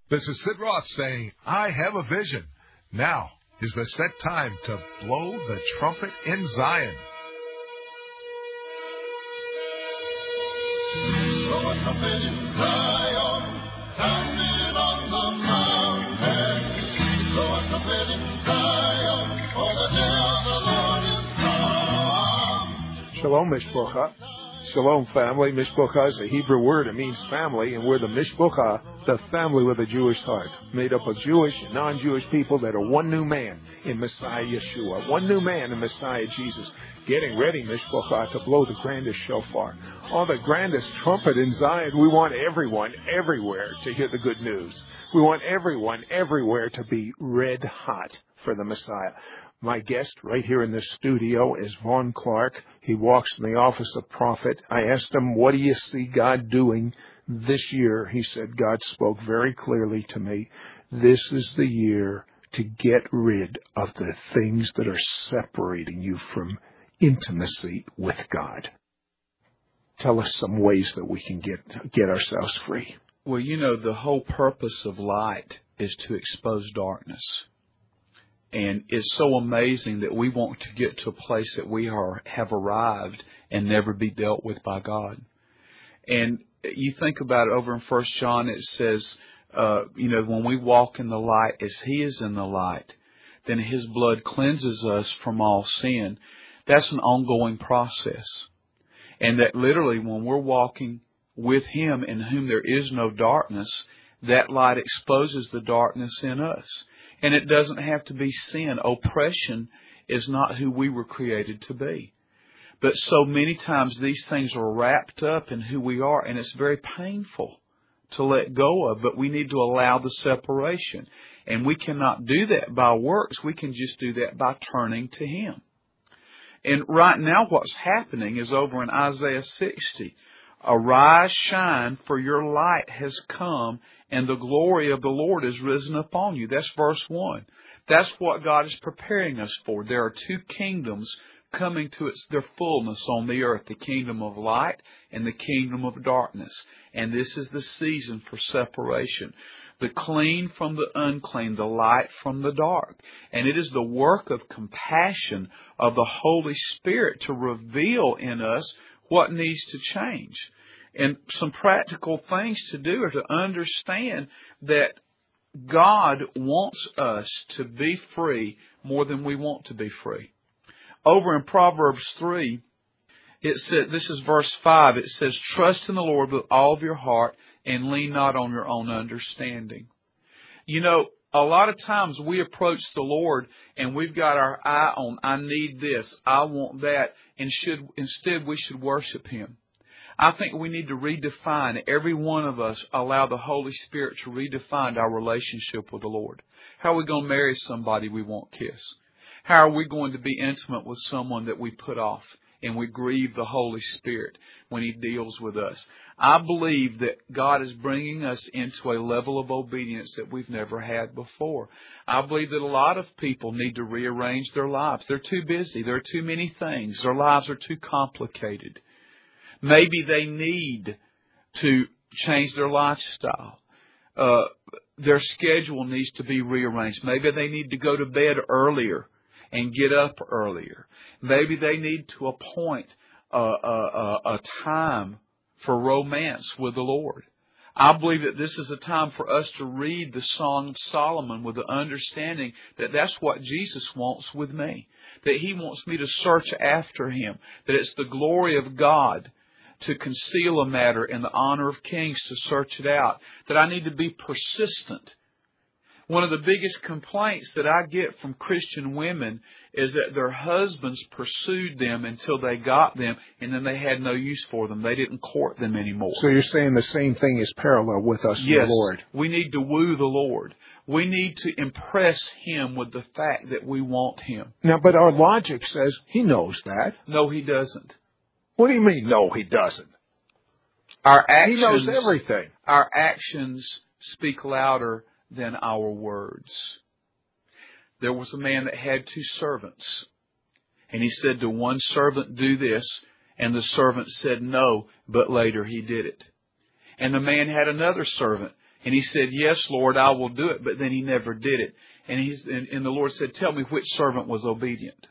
This is Sid Roth saying, I have a vision. Now is the set time to blow the trumpet in Zion. Blow a trumpet in Zion, sounding on the mountain. Blow a trumpet in Zion, for the day of the Lord is come. Shalom, Mishpocha. Shalom, family. Mishpocha is a Hebrew word. It means family, and we're the Mishpocha, the family with a Jewish heart, made up of Jewish and non-Jewish people that are one new man in Messiah Yeshua, one new man in Messiah Jesus, getting ready, Mishpocha, to blow the grandest shofar, or the grandest trumpet in Zion. We want everyone, everywhere, to hear the good news. We want everyone, everywhere, to be red hot for the Messiah. My guest right here in the studio is Vaughn Clark. He walks in the office of prophet. I asked him, what do you see God doing this year? He said, God spoke very clearly to me. This is the year to get rid of the things that are separating you from intimacy with God. Tell us some ways that we can get ourselves free. Well, you know, the whole purpose of light is to expose darkness. And it's so amazing that we want to get to a place that we have arrived and never be dealt with by God. And you think about it over in 1 John, it says, when we walk in the light as He is in the light, then His blood cleanses us from all sin. That's an ongoing process. And that literally when we're walking with Him in whom there is no darkness, that light exposes the darkness in us. And it doesn't have to be sin. Oppression is not who we were created to be. But so many times these things are wrapped up in who we are, and it's very painful to let go of, but we need to allow the separation. And we cannot do that by works. We can just do that by turning to Him. And right now what's happening is over in Isaiah 60. Arise, shine, for your light has come, and the glory of the Lord is risen upon you. That's verse 1. That's what God is preparing us for. There are two kingdoms coming to their fullness on the earth, the kingdom of light and the kingdom of darkness. And this is the season for separation. The clean from the unclean, the light from the dark. And it is the work of compassion of the Holy Spirit to reveal in us what needs to change. And some practical things to do are to understand that God wants us to be free more than we want to be free. Over in Proverbs 3, it said, this is verse 5, it says, trust in the Lord with all of your heart and lean not on your own understanding. You know, a lot of times we approach the Lord and we've got our eye on, I need this, I want that, and instead we should worship Him. I think we need to redefine, every one of us, allow the Holy Spirit to redefine our relationship with the Lord. How are we going to marry somebody we won't kiss? How are we going to be intimate with someone that we put off and we grieve the Holy Spirit when He deals with us? I believe that God is bringing us into a level of obedience that we've never had before. I believe that a lot of people need to rearrange their lives. They're too busy. There are too many things. Their lives are too complicated. Maybe they need to change their lifestyle. Their schedule needs to be rearranged. Maybe they need to go to bed earlier and get up earlier. Maybe they need to appoint a time for romance with the Lord. I believe that this is a time for us to read the Song of Solomon with the understanding that that's what Jesus wants with me. That He wants me to search after Him. That it's the glory of God to conceal a matter and the honor of kings to search it out. That I need to be persistent. One of the biggest complaints that I get from Christian women is that their husbands pursued them until they got them, and then they had no use for them. They didn't court them anymore. So you're saying the same thing is parallel with us and the Lord. Yes, we need to woo the Lord. We need to impress Him with the fact that we want Him. Now, but our logic says He knows that. No, He doesn't. What do you mean, no, He doesn't? Our actions, He knows everything. Our actions speak louder than our words. There was a man that had 2 servants. And he said to one servant, do this. And the servant said no, but later he did it. And the man had another servant. And he said, yes, Lord, I will do it. But then he never did it. And the Lord said, tell me which servant was obedient.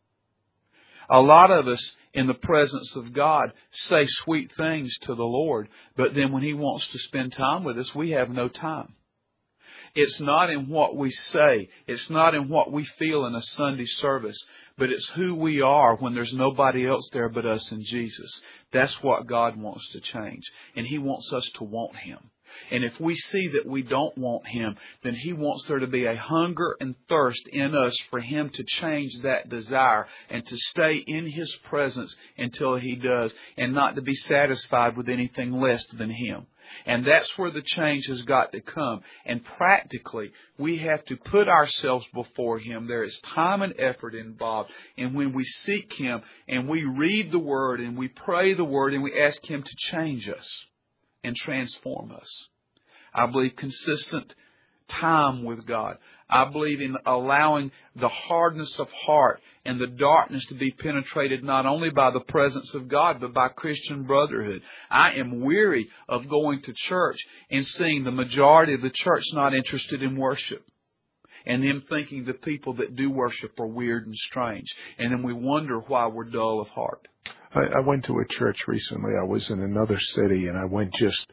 A lot of us in the presence of God say sweet things to the Lord, but then when He wants to spend time with us, we have no time. It's not in what we say. It's not in what we feel in a Sunday service, but it's who we are when there's nobody else there but us and Jesus. That's what God wants to change. And He wants us to want Him. And if we see that we don't want Him, then He wants there to be a hunger and thirst in us for Him to change that desire and to stay in His presence until He does, and not to be satisfied with anything less than Him. And that's where the change has got to come. And practically, we have to put ourselves before Him. There is time and effort involved. And when we seek Him and we read the Word and we pray the Word and we ask Him to change us and transform us. I believe consistent time with God. I believe in allowing the hardness of heart and the darkness to be penetrated not only by the presence of God, but by Christian brotherhood. I am weary of going to church and seeing the majority of the church not interested in worship. And them thinking the people that do worship are weird and strange. And then we wonder why we're dull of heart. I went to a church recently. I was in another city, and I went just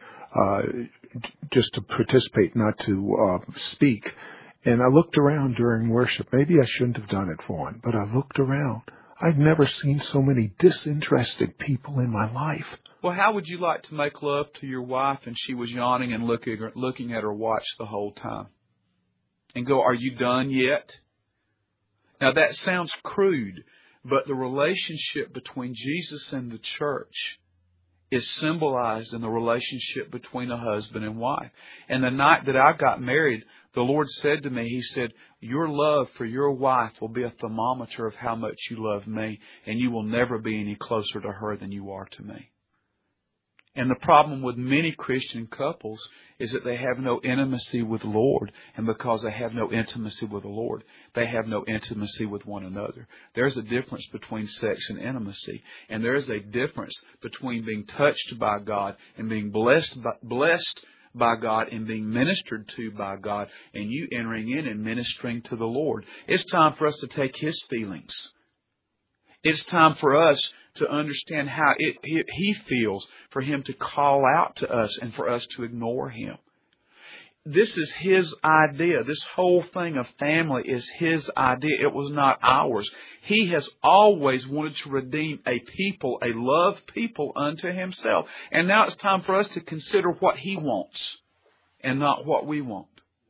to participate, not to speak. And I looked around during worship. Maybe I shouldn't have done it for him, but I looked around. I've never seen so many disinterested people in my life. Well, how would you like to make love to your wife and she was yawning and looking at her watch the whole time? And go, are you done yet? Now that sounds crude, but the relationship between Jesus and the church is symbolized in the relationship between a husband and wife. And the night that I got married, the Lord said to me, He said, your love for your wife will be a thermometer of how much you love me, and you will never be any closer to her than you are to me. And the problem with many Christian couples is that they have no intimacy with the Lord. And because they have no intimacy with the Lord, they have no intimacy with one another. There's a difference between sex and intimacy. And there's a difference between being touched by God and being blessed by God and being ministered to by God, and you entering in and ministering to the Lord. It's time for us to take His feelings. It's time for us to understand how He feels, for Him to call out to us and for us to ignore Him. This is His idea. This whole thing of family is His idea. It was not ours. He has always wanted to redeem a people, a loved people unto Himself. And now it's time for us to consider what He wants and not what we want.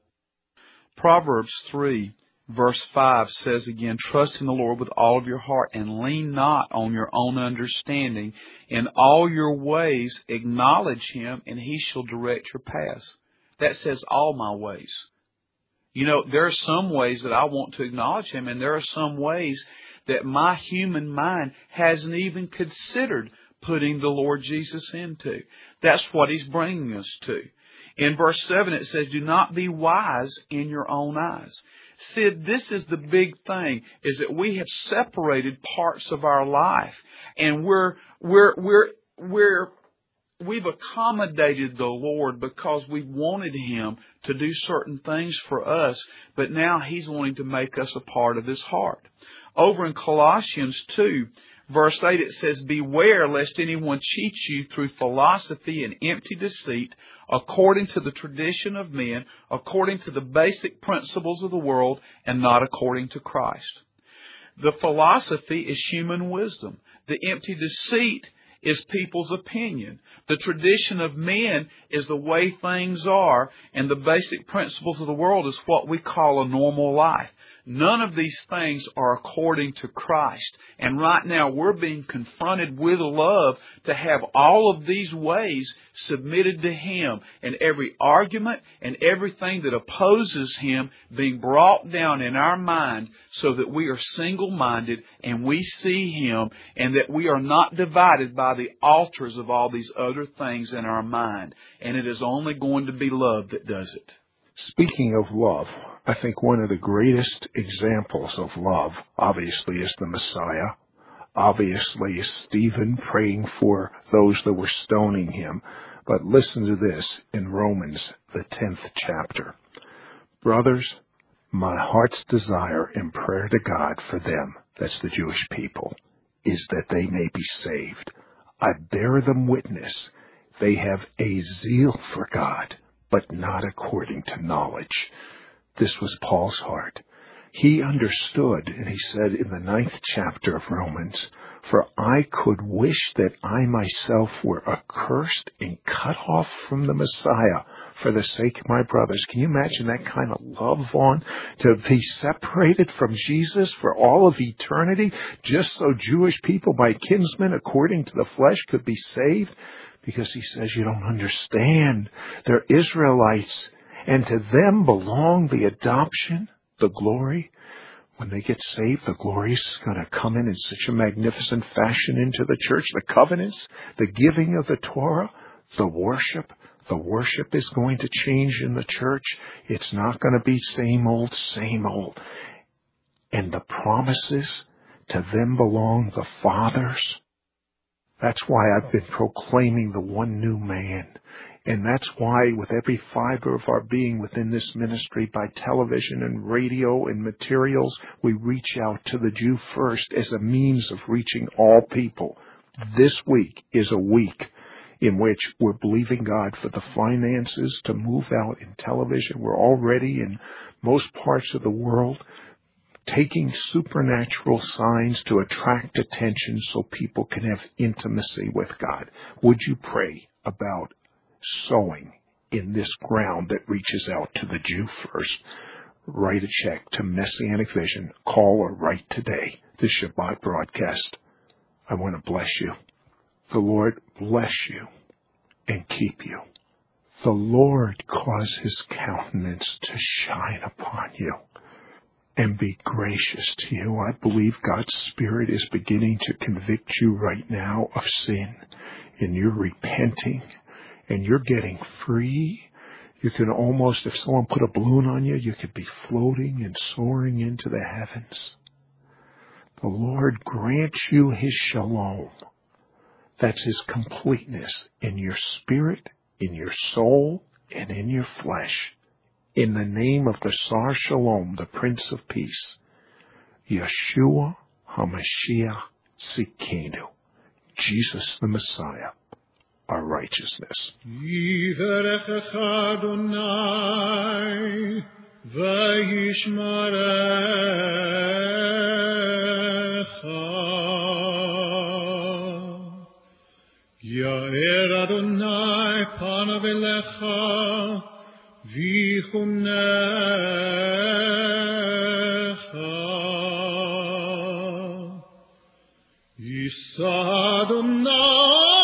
Proverbs 3 verse 5 says again, trust in the Lord with all of your heart and lean not on your own understanding. In all your ways acknowledge Him and He shall direct your paths. That says all my ways. You know, there are some ways that I want to acknowledge Him, and there are some ways that my human mind hasn't even considered putting the Lord Jesus into. That's what He's bringing us to. In verse 7 it says, do not be wise in your own eyes. Sid, this is the big thing, is that we have separated parts of our life, and we've accommodated the Lord because we wanted Him to do certain things for us, but now He's wanting to make us a part of His heart. Over in Colossians 2, verse 8, it says, beware lest anyone cheat you through philosophy and empty deceit, according to the tradition of men, according to the basic principles of the world, and not according to Christ. The philosophy is human wisdom. The empty deceit is people's opinion. The tradition of men is the way things are, and the basic principles of the world is what we call a normal life. None of these things are according to Christ. And right now we're being confronted with love to have all of these ways submitted to Him, and every argument and everything that opposes Him being brought down in our mind so that we are single-minded and we see Him, and that we are not divided by the altars of all these other things in our mind. And it is only going to be love that does it. Speaking of love, I think one of the greatest examples of love, obviously, is the Messiah. Obviously, is Stephen praying for those that were stoning him. But listen to this in Romans, the 10th chapter. Brothers, my heart's desire and prayer to God for them, that's the Jewish people, is that they may be saved. I bear them witness. They have a zeal for God, but not according to knowledge. This was Paul's heart. He understood, and he said in the 9th chapter of Romans, for I could wish that I myself were accursed and cut off from the Messiah for the sake of my brothers. Can you imagine that kind of love, Vaughn? To be separated from Jesus for all of eternity, just so Jewish people, my kinsmen, according to the flesh, could be saved? Because he says, you don't understand. They're Israelites, and to them belong the adoption, the glory. When they get saved, the glory is going to come in such a magnificent fashion into the church. The covenants, the giving of the Torah, the worship. The worship is going to change in the church. It's not going to be same old, same old. And the promises, to them belong the fathers. That's why I've been proclaiming the one new man. And that's why with every fiber of our being within this ministry, by television and radio and materials, we reach out to the Jew first as a means of reaching all people. This week is a week in which we're believing God for the finances to move out in television. We're already in most parts of the world taking supernatural signs to attract attention so people can have intimacy with God. Would you pray about sowing in this ground that reaches out to the Jew first? Write a check to Messianic Vision. Call or write today. This Shabbat broadcast. I want to bless you. The Lord bless you and keep you. The Lord cause his countenance to shine upon you and be gracious to you. I believe God's Spirit is beginning to convict you right now of sin, and you're repenting. And you're getting free. You can almost, if someone put a balloon on you, you could be floating and soaring into the heavens. The Lord grants you his shalom. That's his completeness in your spirit, in your soul, and in your flesh. In the name of the Sar Shalom, the Prince of Peace, Yeshua HaMashiach Tzidkenu, Jesus the Messiah, our righteousness. Yivarechecha Adonai v'yishmarecha. Ya'er Adonai panav elecha v'chunecha. Yisa Adonai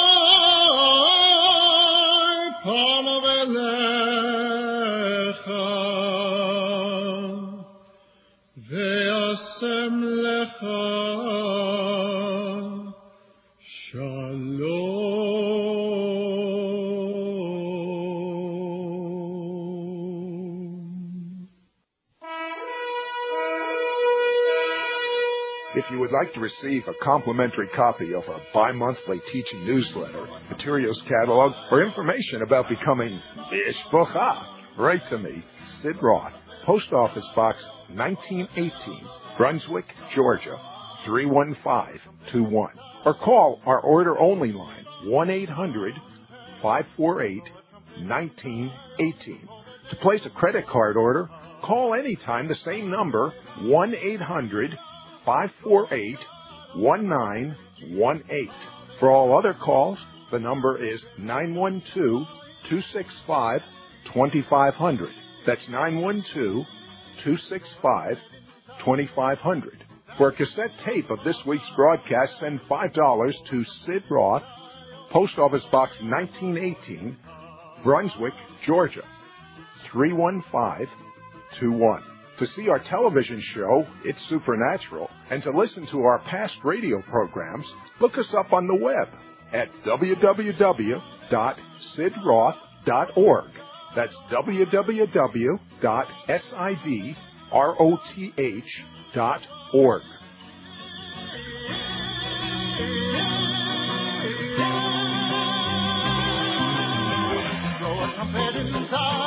If you would like to receive a complimentary copy of our bi-monthly teaching newsletter, materials catalog, or information about becoming Mishpocha, write to me, Sid Roth, Post Office Box 1918, Brunswick, Georgia, 31521. Or call our order-only line, 1-800-548-1918. To place a credit card order, call anytime the same number, 1-800-548-1918. For all other calls, the number is 912-265-2500. That's 912-265-2500. For a cassette tape of this week's broadcast, send $5 to Sid Roth, Post Office Box 1918, Brunswick, Georgia, 31521. To see our television show, It's Supernatural, and to listen to our past radio programs, look us up on the web at www.sidroth.org. That's www.sidroth.org. in Zion.